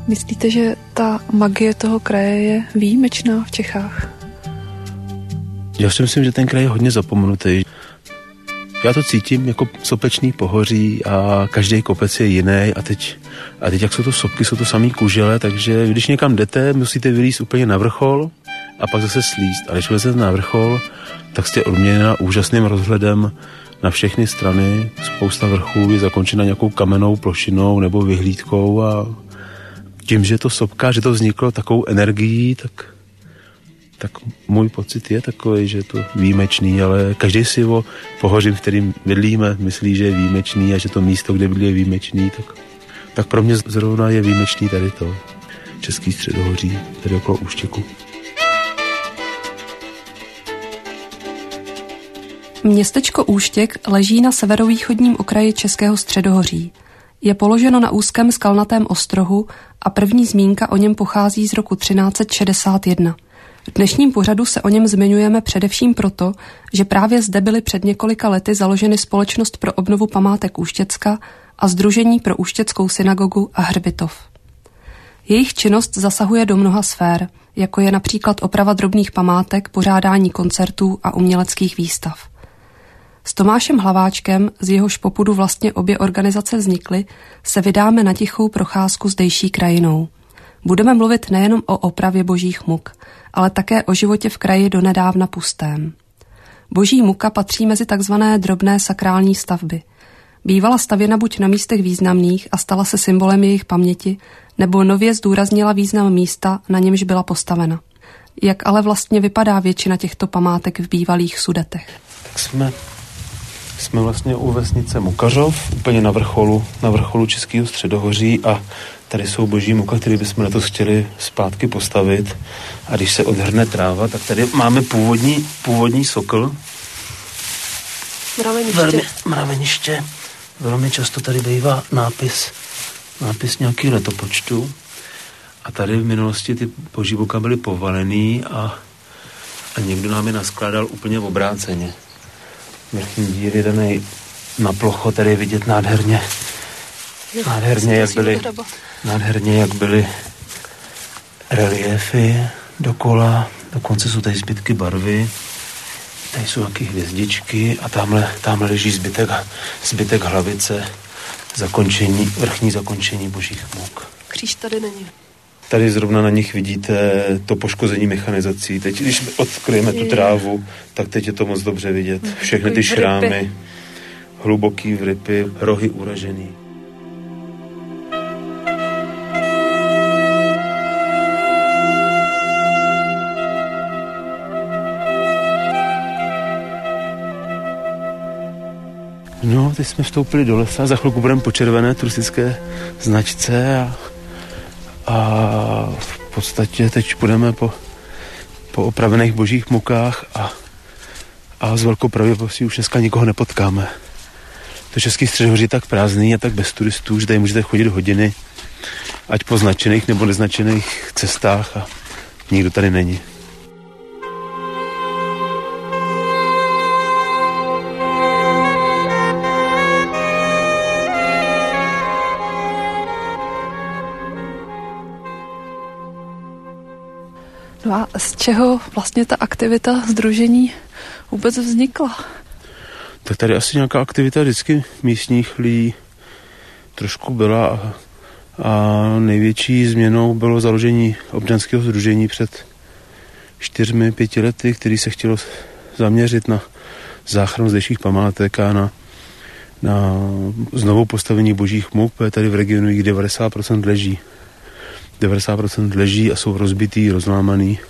Myslíte, že ta magie toho kraje je výjimečná v Čechách? Já si myslím, že ten kraj je hodně zapomenutý. Já to cítím jako sopečný pohoří a každý kopec je jiný a teď jak jsou to sopky, jsou to samý kužele, takže když někam jdete, musíte vylízt úplně na vrchol a pak zase slízt. A když vylezete na vrchol, tak jste odměněna úžasným rozhledem na všechny strany. Spousta vrchů je zakončena nějakou kamennou plošinou nebo vyhlídkou a tím, že to sopka, že to vzniklo takovou energií, tak můj pocit je takový, že je to výjimečný, ale každý si o pohoří, v kterým bydlíme, myslí, že je výjimečný a že to místo, kde bydlí, je výjimečný, tak pro mě zrovna je výjimečný tady to Český středohoří, tady okolo Úštěku. Městečko Úštěk leží na severovýchodním okraji Českého středohoří. Je položeno na úzkém skalnatém ostrohu a první zmínka o něm pochází z roku 1361. V dnešním pořadu se o něm zmiňujeme především proto, že právě zde byly před několika lety založeny Společnost pro obnovu památek Úštěcka a Sdružení pro Úštěckou synagogu a hřbitov. Jejich činnost zasahuje do mnoha sfér, jako je například oprava drobných památek, pořádání koncertů a uměleckých výstav. S Tomášem Hlaváčkem, z jehož popudu vlastně obě organizace vznikly, se vydáme na tichou procházku zdejší krajinou. Budeme mluvit nejenom o opravě Božích muk, ale také o životě v kraji donedávna pustém. Boží muka patří mezi takzvané drobné sakrální stavby. Bývala stavěna buď na místech významných a stala se symbolem jejich paměti, nebo nově zdůraznila význam místa, na němž byla postavena. Jak ale vlastně vypadá většina těchto památek v bývalých Sudetech? Tak jsme vlastně u vesnice Mukařov, úplně na vrcholu Českého středohoří a tady jsou Boží muka, který bychom na to chtěli zpátky postavit. A když se odhrne tráva, tak tady máme původní sokl. Mraveniště. Velmi často tady bývá nápis nějaký letopočtu. A tady v minulosti ty Boží muka byly povalený a někdo nám je naskládal úplně obráceně. Vrchní díl je daný na plocho, tady je vidět nádherně, jak byly reliéfy dokola, dokonce jsou tady zbytky barvy, tady jsou nějaké hvězdičky a tamhle leží zbytek hlavice, vrchní zakončení Božích muk. Kříž tady není. Tady zrovna na nich vidíte to poškození mechanizací. Teď, když odkryjeme tu trávu, tak teď je to moc dobře vidět. Všechny ty šrámy, hluboký vrypy, rohy uražený. No, teď jsme vstoupili do lesa, za chvilku budeme po červené turistické značce a v podstatě teď půjdeme po opravených Božích mukách a s velkou pravděpodobností už dneska nikoho nepotkáme. To Český středohoří je tak prázdný a tak bez turistů, že tady můžete chodit hodiny, ať po značených nebo neznačených cestách a nikdo tady není. No a z čeho vlastně ta aktivita sdružení vůbec vznikla? Tak tady asi nějaká aktivita vždycky místních lidí trošku byla a největší změnou bylo založení občanského sdružení před 4-5 lety, který se chtělo zaměřit na záchranu zdejších památek a na znovu postavení Božích muk, protože tady v regionu jich 90% leží. 90% leží a jsou rozbitý, rozlámaný.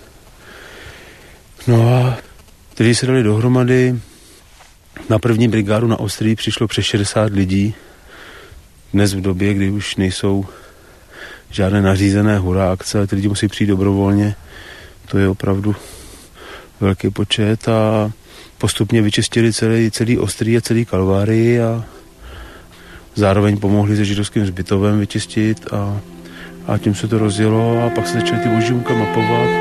No a tedy se dali dohromady. Na první brigádu na Ostří přišlo přes 60 lidí. Dnes v době, kdy už nejsou žádné nařízené hurá akce, ty lidi musí přijít dobrovolně. To je opravdu velký počet a postupně vyčistili celý Ostrý a celý Kalvárii a zároveň pomohli se židovským hřbitovem vyčistit a tím se to rozjelo a pak se začaly ty Boží muka mapovat.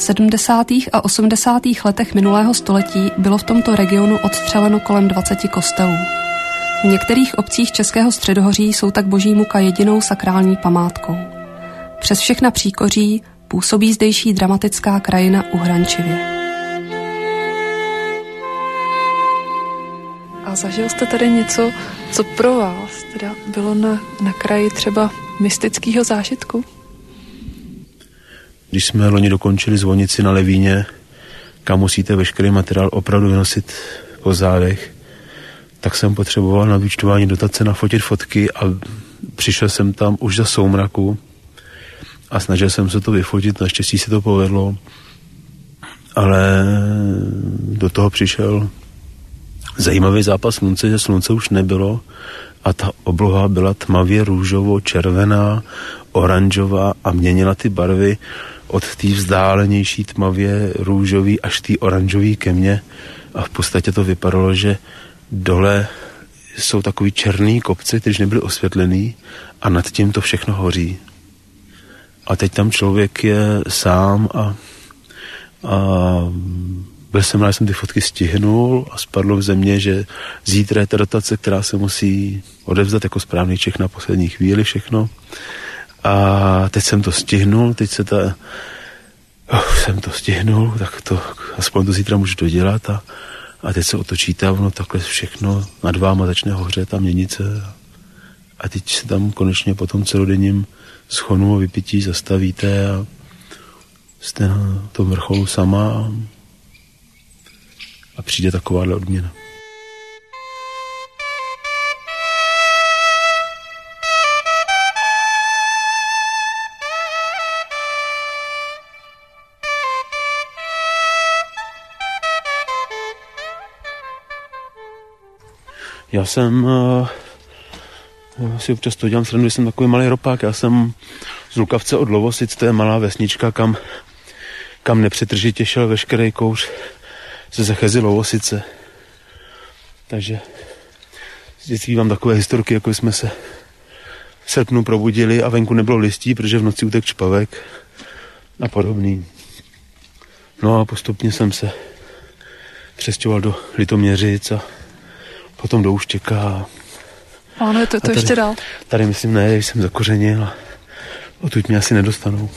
V 70. a 80. letech minulého století bylo v tomto regionu odstřeleno kolem 20 kostelů. V některých obcích Českého středohoří jsou tak Boží muka jedinou sakrální památkou. Přes všechna příkoří působí zdejší dramatická krajina uhrančivě. A zažil jste tady něco, co pro vás teda bylo na kraji třeba mystického zážitku? Když jsme loni dokončili zvonici na Levíně, kam musíte veškerý materiál opravdu vynosit po zádech, tak jsem potřeboval na vyúčtování dotace nafotit fotky a přišel jsem tam už za soumraku a snažil jsem se to vyfotit, naštěstí se to povedlo, ale do toho přišel zajímavý zápas slunce, že slunce už nebylo a ta obloha byla tmavě růžovo, červená, oranžová a měnila ty barvy od té vzdálenější tmavě růžový až té oranžový ke mně a v podstatě to vypadalo, že dole jsou takový černý kopce, kteří nebyly osvětlený a nad tím to všechno hoří. A teď tam člověk je sám a byl jsem rád, že jsem ty fotky stihnul a spadlo v země, že zítra je ta dotace, která se musí odevzdat jako správný Čech na poslední chvíli všechno. A teď jsem to stihnul, tak to aspoň to zítra můžu dodělat a teď se otočí ta, ono takhle všechno nad váma začne hořet a měnit se. A teď se tam konečně po tom celodenním schonu a vypití zastavíte a jste na tom vrcholu sama a přijde takováhle odměna. Já si občas to dělám srandu, že jsem takový malý ropák. Já jsem z Lukavce od Lovosic, to je malá vesnička, kam nepřetržitě šel veškerý kouř ze Zechezy Lovosice. Takže vždycky mám takové historky, jako jsme se v srpnu probudili a venku nebylo listí, protože v noci utek čpavek a podobný. No a postupně jsem se přestěhoval do Litoměřic a potom do Úštěka. Ano, to tady, ještě dál. Tady myslím ne, jsem zakořenil a odtud mě asi nedostanou.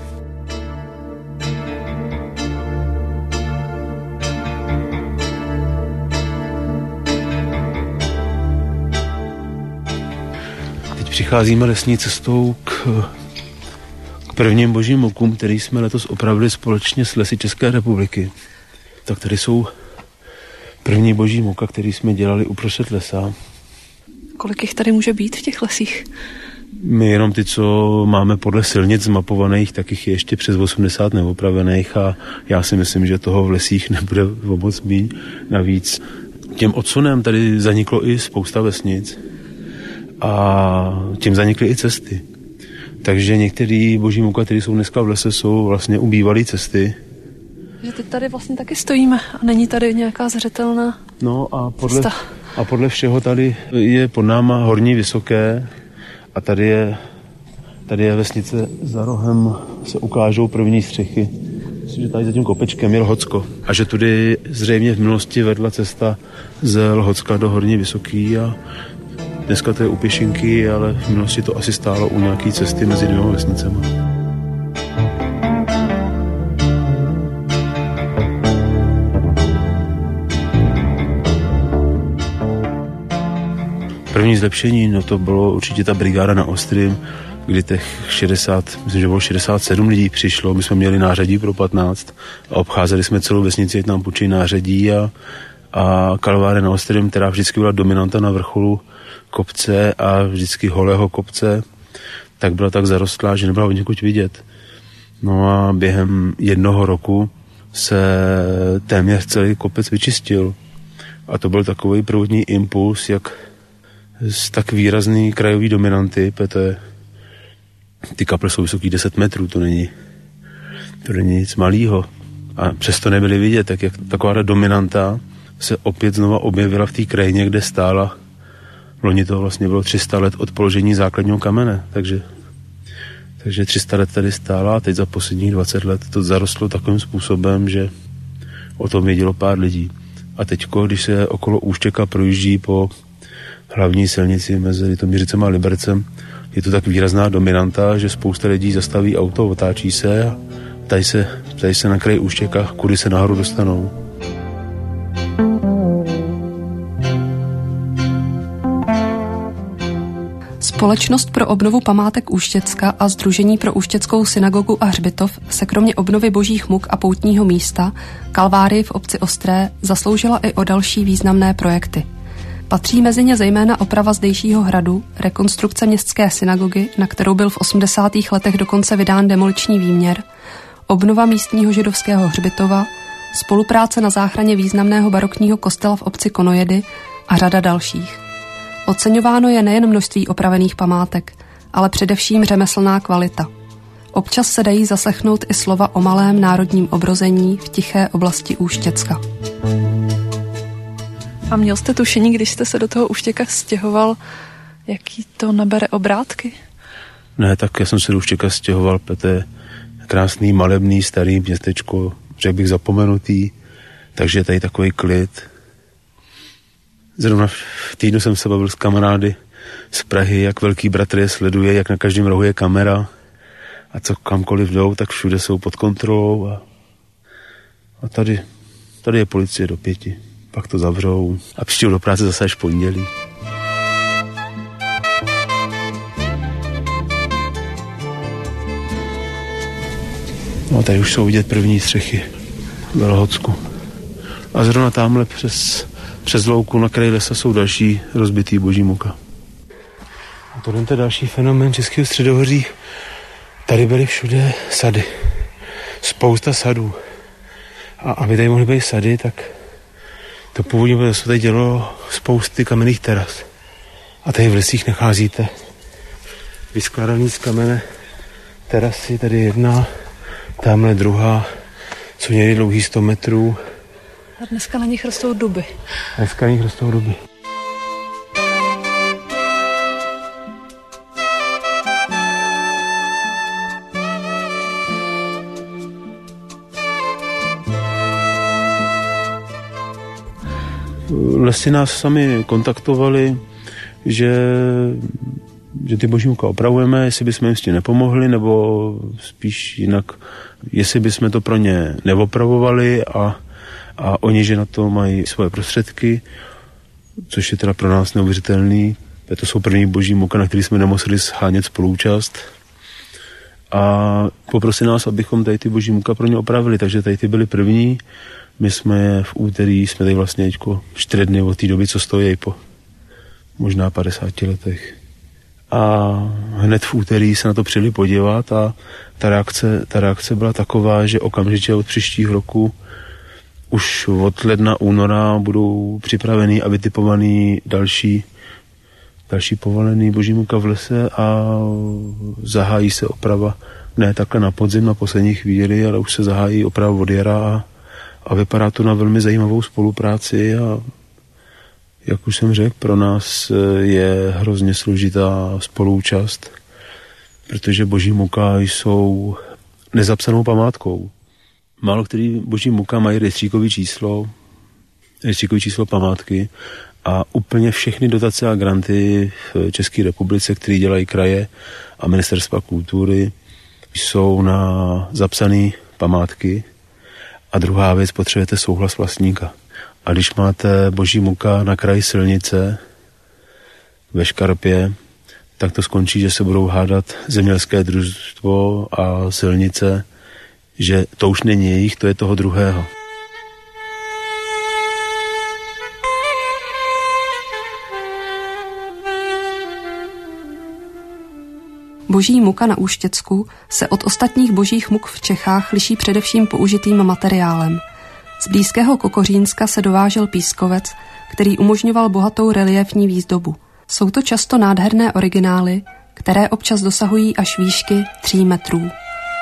Teď přicházíme lesní cestou k prvním Božím mukům, který jsme letos opravili společně s Lesy České republiky. Tak tady jsou první Boží muka, který jsme dělali uprostřed lesa. Kolik jich tady může být v těch lesích? My jenom ty, co máme podle silnic zmapovaných, tak jich je ještě přes 80 neopravených a já si myslím, že toho v lesích nebude vůbec míň. Navíc těm odsunem tady zaniklo i spousta vesnic a tím zanikly i cesty. Takže některý Boží muka, které jsou dneska v lese, jsou vlastně ubývalé cesty. Že teď tady vlastně taky stojíme a není tady nějaká zřetelná cesta. A podle všeho tady je pod náma Horní Vysoké a tady je vesnice za rohem, se ukážou první střechy. Myslím, že tady za tím kopečkem je Lhocko. A že tudy zřejmě v minulosti vedla cesta z Lhocka do Horní Vysoký a dneska to je u pěšinky, ale v minulosti to asi stálo u nějaký cesty mezi dvěma vesnicema. První zlepšení, no to bylo určitě ta brigáda na Ostrým, kdy těch myslím, že bylo 67 lidí přišlo, my jsme měli nářadí pro 15 a obcházeli jsme celou vesnici, ať nám půjčí nářadí a kalváre na Ostrým, která vždycky byla dominanta na vrcholu kopce a vždycky holého kopce, tak byla tak zarostlá, že nebyla od někud vidět. No a během jednoho roku se téměř celý kopec vyčistil. A to byl takový prvotní impuls, jak z tak výrazný krajový dominanty, protože ty kaple jsou vysoký 10 metrů, to není nic malýho. A přesto nebyly vidět, tak jak taková dominanta se opět znova objevila v té krajině, kde stála. Loni to vlastně bylo 300 let od položení základního kamene, takže Takže 300 let tady stála a teď za posledních 20 let to zarostlo takovým způsobem, že o tom vědělo pár lidí. A teďko, když se okolo Úštěka projíždí po hlavní silnici mezi Litoměřicem a Libercem, je to tak výrazná dominanta, že spousta lidí zastaví auto, otáčí se a ptají se na kraji Úštěka, kudy se nahoru dostanou. Společnost pro obnovu památek Úštěcka a Sdružení pro Úštěckou synagogu a hřbitov se kromě obnovy božích muk a poutního místa Kalvárii v obci Ostré zasloužila i o další významné projekty. Patří mezi ně zejména oprava zdejšího hradu, rekonstrukce městské synagogy, na kterou byl v 80. letech dokonce vydán demoliční výměr, obnova místního židovského hřbitova, spolupráce na záchraně významného barokního kostela v obci Konojedy a řada dalších. Oceňováno je nejen množství opravených památek, ale především řemeslná kvalita. Občas se dají zaslechnout i slova o malém národním obrození v tiché oblasti Úštěcka. A měl jste tušení, když jste se do toho Úštěka stěhoval, jaký to nabere obrátky? Ne, tak já jsem se do Úštěka stěhoval, protože krásný, malebný, starý městečko, řekl bych zapomenutý, takže tady takový klid. Zrovna v týdnu jsem se bavil s kamarády z Prahy, jak velký bratr je sleduje, jak na každém rohu je kamera a co kamkoliv jdou, tak všude jsou pod kontrolou a tady je policie do 5, pak to zavřou a přijdou do práce zase až pondělí. No, tady už jsou vidět první střechy v Velhodsku. A zrovna tamhle přes louku na kraji lesa jsou další rozbitý boží muka. A tohle je další fenomén českého středohoří. Tady byly všude sady. Spousta sadů. A aby tady mohly být sady, tak to původně se tady dělo spousty kamenných teras. A tady v lesích nacházíte vyskládaný z kamene terasy. Tady jedna, tamhle druhá, jsou někdy dlouhý 100 metrů. A dneska na nich rostou duby. Lesy nás sami kontaktovali, že ty boží muka opravujeme, jestli bychom jim s tím nepomohli, nebo spíš jinak, jestli bychom to pro ně neopravovali a oni, že na to mají svoje prostředky, což je teda pro nás neuvěřitelný. To jsou první boží muka, na který jsme nemuseli shánět spoluúčast. A poprosili nás, abychom tady ty boží muka pro ně opravili, takže tady ty byly první. My jsme v úterý, jsme tady vlastně 4 dny od té doby, co stojí po možná 50 letech. A hned v úterý se na to přijeli podívat a ta reakce byla taková, že okamžitě od příštího roku už od ledna, února budou připravený a vytipovaný další povolený boží muka v lese a zahájí se oprava, ne takhle na podzim, na poslední chvíli, ale už se zahájí oprava od jara a vypadá to na velmi zajímavou spolupráci a jak už jsem řekl, pro nás je hrozně složitá spoluúčast, protože boží muka jsou nezapsanou památkou. Málo který boží muka mají rejstříkový číslo památky a úplně všechny dotace a granty v České republice, které dělají kraje a ministerstva kultury, jsou na zapsané památky. A druhá věc, potřebujete souhlas vlastníka. A když máte boží muka na kraji silnice ve Škarpě, tak to skončí, že se budou hádat zemědělské družstvo a silnice, že to už není jejich, to je toho druhého. Boží muka na Úštěcku se od ostatních božích muk v Čechách liší především použitým materiálem. Z blízkého Kokořínska se dovážel pískovec, který umožňoval bohatou reliéfní výzdobu. Jsou to často nádherné originály, které občas dosahují až výšky 3 metrů.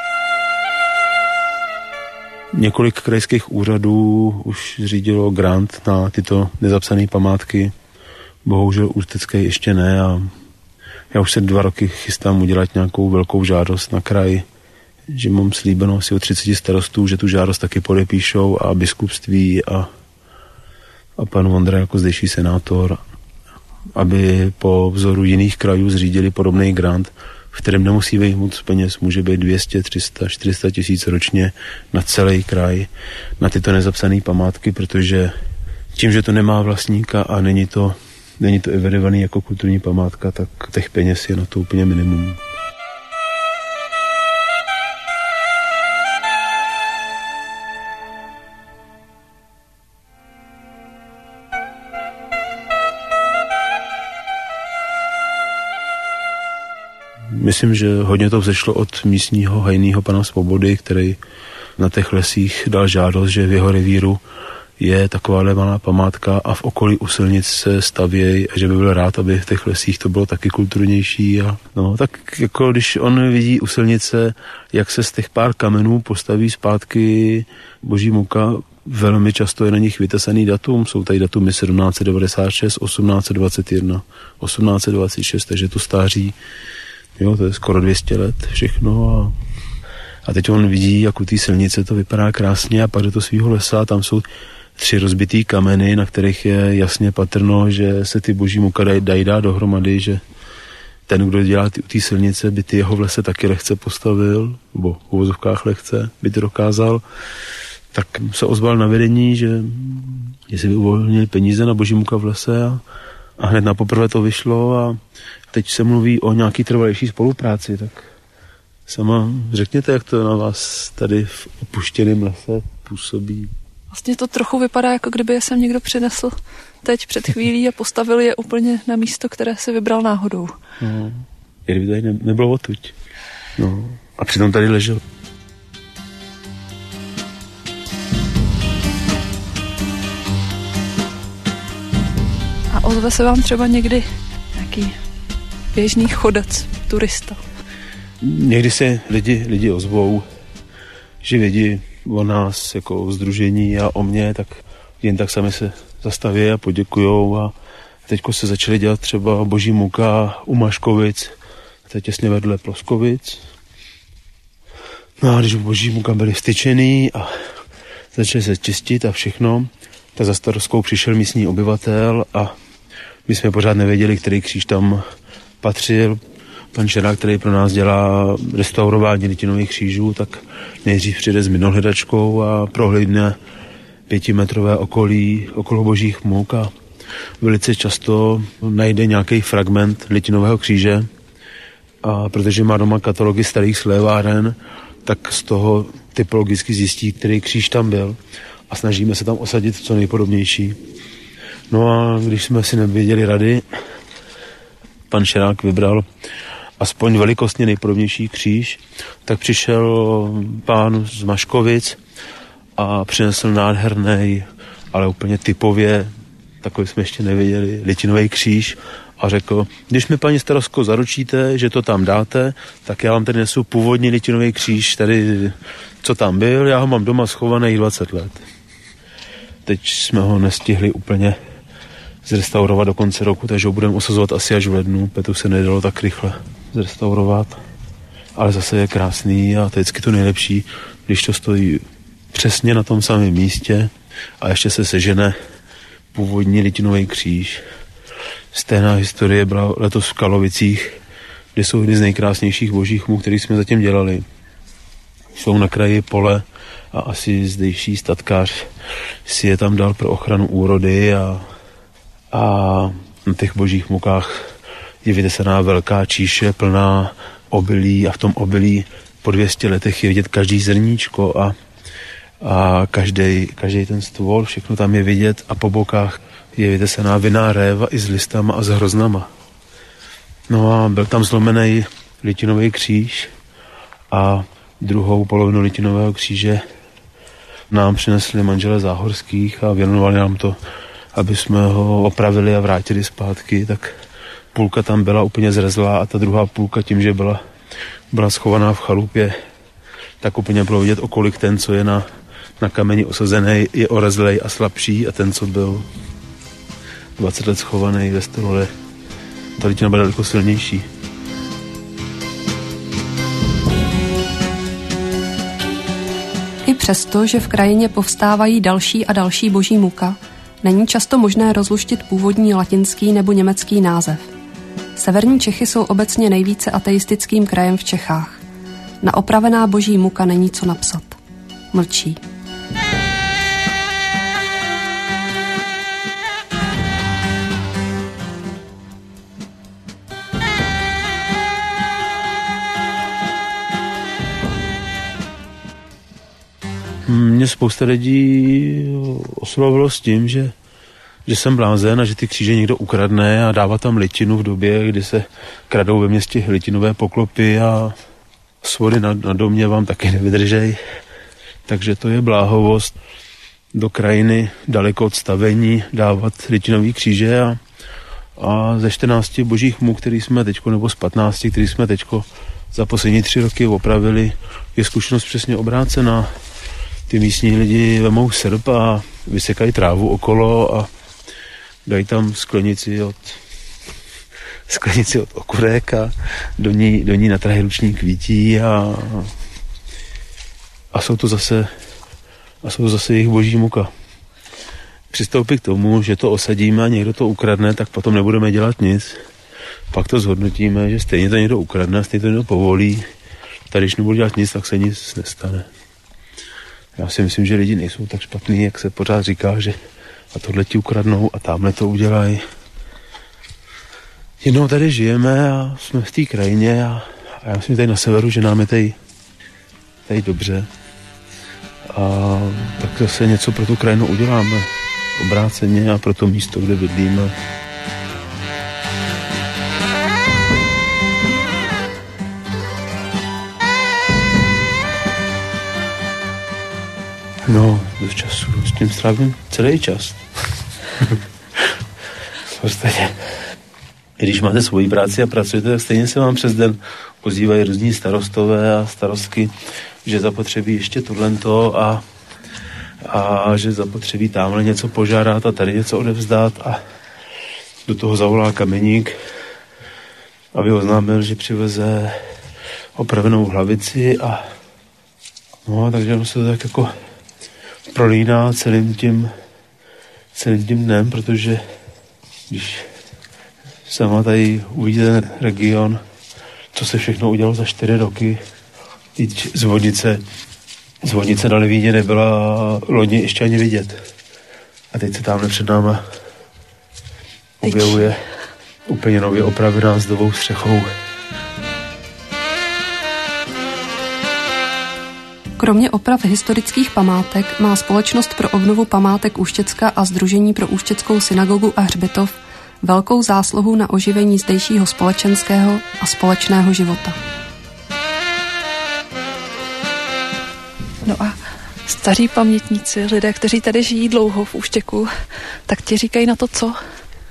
Několik krajských úřadů už zřídilo grant na tyto nezapsané památky. Bohužel Ústecký ještě ne a Já už se 2 roky chystám udělat nějakou velkou žádost na kraj, že mám slíbeno asi od 30 starostů, že tu žádost taky podepíšou a biskupství a pan Vondra jako zdejší senátor, aby po vzoru jiných krajů zřídili podobný grant, v kterém nemusí být moc peněz, může být 200, 300, 400 tisíc ročně na celý kraj, na tyto nezapsané památky, protože tím, že to nemá vlastníka a není to evidovaný jako kulturní památka, tak těch peněz je na to úplně minimum. Myslím, že hodně to vzešlo od místního hajného pana Svobody, který na těch lesích dal žádost, že v jeho revíru je takováhle malá památka a v okolí u silnic se stavějí a že by byl rád, aby v těch lesích to bylo taky kulturnější. A no, tak jako když on vidí u silnice, jak se z těch pár kamenů postaví zpátky Boží muka, velmi často je na nich vytesaný datum, jsou tady datumy 1796, 1821, 1826, takže to stáří, jo, to je skoro 200 let všechno a teď on vidí, jak u té silnice to vypadá krásně a pak do toho svýho lesa, tam jsou 3 rozbitý kameny, na kterých je jasně patrno, že se ty Boží muka dají dát dohromady, že ten, kdo dělá u té silnice, by ty jeho v lese taky lehce postavil, nebo v uvozovkách lehce by to dokázal, tak se ozval na vedení, že jestli by uvolnili peníze na Boží muka v lese a hned na poprvé to vyšlo a teď se mluví o nějaký trvalejší spolupráci, tak sama řekněte, jak to na vás tady v opuštěném lese působí. Vlastně to trochu vypadá, jako kdyby je sem někdo přinesl teď před chvílí a postavil je úplně na místo, které si vybral náhodou. No, kdyby tady nebylo odtud. No, a přitom tady ležel. A ozve se vám třeba někdy nějaký běžný chodec, turista? Někdy se lidi ozvou, že vědí o nás jako sdružení a o mě, tak jen tak sami se zastaví a poděkujou a teďko se začaly dělat třeba Boží muka u Maškovic, to je těsně vedle Ploskovic. No a když Boží muka byly styčený a začaly se čistit a všechno, tak za starostkou přišel místní obyvatel a my jsme pořád nevěděli, který kříž tam patřil. Pan Šerák, který pro nás dělá restaurování litinových křížů, tak nejdřív přijde s minohledačkou a prohlídne 5metrové okolí okolo Božích muk a velice často najde nějaký fragment litinového kříže a protože má doma katalogy starých sléváren, tak z toho typologicky zjistí, který kříž tam byl a snažíme se tam osadit co nejpodobnější. No a když jsme si nevěděli rady, pan Šerák vybral aspoň velikostně nejpodobnější kříž, tak přišel pán z Maškovic a přinesl nádherný, ale úplně typově, takový jsme ještě nevěděli, litinový kříž a řekl, když mi paní starostko zaručíte, že to tam dáte, tak já vám tady nesu původní litinový kříž, tady co tam byl, já ho mám doma schovaný 20 let. Teď jsme ho nestihli úplně zrestaurovat do konce roku, takže ho budeme osazovat asi až v lednu, Petu se nedalo tak rychle zrestaurovat, ale zase je krásný a to je vždycky to nejlepší, když to stojí přesně na tom samém místě a ještě se sežene původní litinový kříž. Stejná historie byla letos v Kalovicích, kde jsou jedny z nejkrásnějších Božích muk, který jsme zatím dělali. Jsou na kraji pole a asi zdejší statkář si je tam dal pro ochranu úrody a na těch Božích mukách je vytesaná velká číše plná obilí a v tom obilí po 200 letech je vidět každý zrníčko a každý ten stvor, všechno tam je vidět a po bokách je vytesaná vinná réva i s listama a s hroznama. No a byl tam zlomený litinový kříž a druhou polovinu litinového kříže nám přinesli manželé Záhorských a věnovali nám to, aby jsme ho opravili a vrátili zpátky, tak půlka tam byla úplně zrezlá a ta druhá půlka tím, že byla schovaná v chalupě, tak úplně bylo vidět, o kolik ten, co je na kameni osazený, je orezlej a slabší a ten, co byl 20 let schovaný ve stole, ta litina byla daleko silnější. Přestože v krajině povstávají další a další boží muka, není často možné rozluštit původní latinský nebo německý název. Severní Čechy jsou obecně nejvíce ateistickým krajem v Čechách. Na opravená boží muka není co napsat. Mlčí. Mě spousta lidí oslovilo s tím, že jsem blázen a že ty kříže někdo ukradne a dává tam litinu v době, kdy se kradou ve městě litinové poklopy a svody na domě vám taky nevydržej. Takže to je bláhovost do krajiny daleko od stavení dávat litinový kříže a ze 14 božích muk, který jsme teďko, nebo z 15, který jsme teďko za poslední 3 roky opravili, je zkušenost přesně obrácená. Ty místní lidi vemou srp a vysekají trávu okolo a dají tam sklenici od okurek a do ní natrhají ruční kvítí a jsou to zase jejich boží muka. Přistoupí k tomu, že to osadíme a někdo to ukradne, tak potom nebudeme dělat nic. Pak to zhodnotíme, že stejně to někdo ukradne, stejně to někdo povolí. Tady, když nebudu dělat nic, tak se nic nestane. Já si myslím, že lidi nejsou tak špatný, jak se pořád říká, že a tohle ti ukradnou a tamhle to udělají. Jednou tady žijeme a jsme v té krajině a já myslím tady na severu, že nám je tady dobře. A tak zase něco pro tu krajinu uděláme. Obráceně a pro to místo, kde bydlíme. No, do času, s tím strávím celý čas. V podstatě. Když máte svoji práci a pracujete, tak stejně se vám přes den ozývají různí starostové a starostky, že zapotřebí ještě tohlento a že zapotřebí tamhle něco požádat a tady něco odevzdat a do toho zavolá kameník, aby oznámil, že přiveze opravenou hlavici a no, takže on se to tak jako prolíná celým tím dnem, protože když sama tady uvidíte ten region, co se všechno udělalo za 4 roky, Zvonice na Levíně nebyla loni ještě ani vidět. A teď se tamhle před náma objevuje úplně nově opravená zdovou střechou. Kromě oprav historických památek má Společnost pro obnovu památek Úštěcka a Sdružení pro Úštěckou synagogu a hřbitov velkou zásluhu na oživení zdejšího společenského a společného života. No a staří pamětníci, lidé, kteří tady žijí dlouho v Úštěku, tak ti říkají na to co?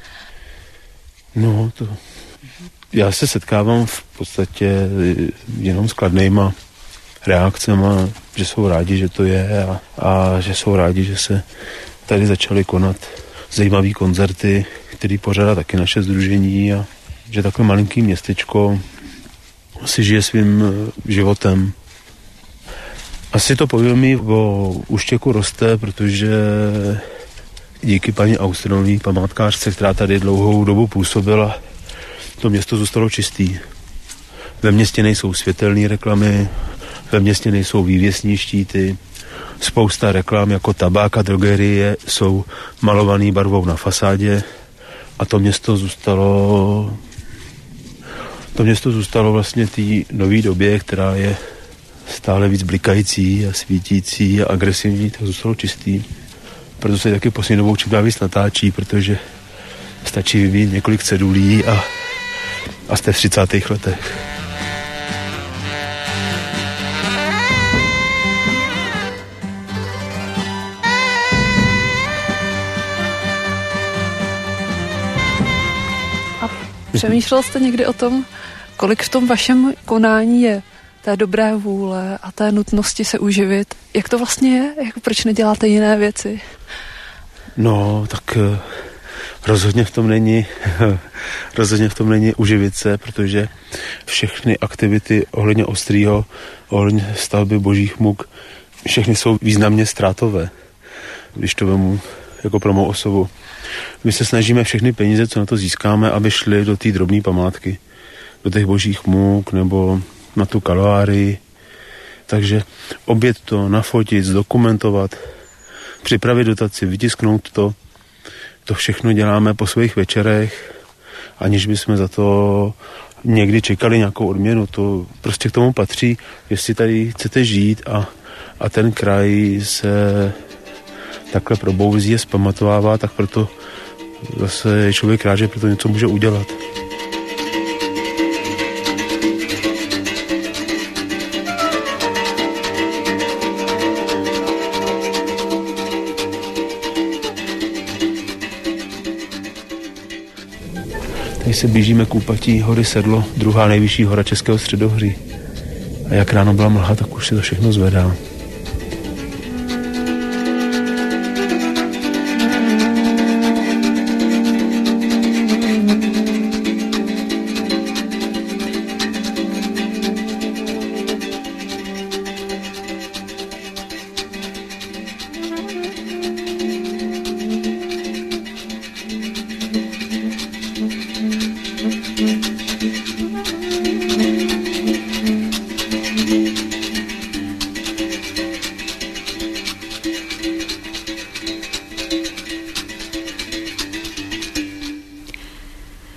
No, já se setkávám v podstatě jenom s kladnýma reakcema, že jsou rádi, že to je a že jsou rádi, že se tady začaly konat zajímavé koncerty, který pořádá taky naše sdružení a že takové malinký městečko si žije svým životem. Asi to povědomí o Úštěku roste, protože díky paní Austronové památkářce, která tady dlouhou dobu působila, to město zůstalo čistý. Ve městě nejsou světelné reklamy, ve městě nejsou vývěsní štíty, spousta reklam jako tabák a drogerie jsou malovaný barvou na fasádě a to město zůstalo vlastně té nové době, která je stále víc blikající a svítící a agresivní, tak zůstalo čistý. Proto se taky poslední dobou čím dál víc natáčí, protože stačí vyvíjet několik cedulí a jste v 30. letech. Přemýšlel jste někdy o tom, kolik v tom vašem konání je té dobré vůle a té nutnosti se uživit? Jak to vlastně je? Proč neděláte jiné věci? No, tak rozhodně v tom není uživit se, protože všechny aktivity ohledně Ostrýho, ohledně stavby božích muk všechny jsou významně ztrátové, když to vemu jako pro mou osobu. My se snažíme všechny peníze, co na to získáme, aby šly do té drobné památky, do těch božích můk nebo na tu kalvárii. Takže objet to, nafotit, zdokumentovat, připravit dotaci, vytisknout to všechno děláme po svých večerech, aniž bychom za to někdy čekali nějakou odměnu. To prostě k tomu patří, jestli tady chcete žít a ten kraj se takhle probouzí a zpamatovává, tak proto zase je člověk rád, že proto něco může udělat. Tady se blížíme k úpatí hory Sedlo, druhá nejvyšší hora Českého středohoří. A jak ráno byla mlha, tak už se to všechno zvedá.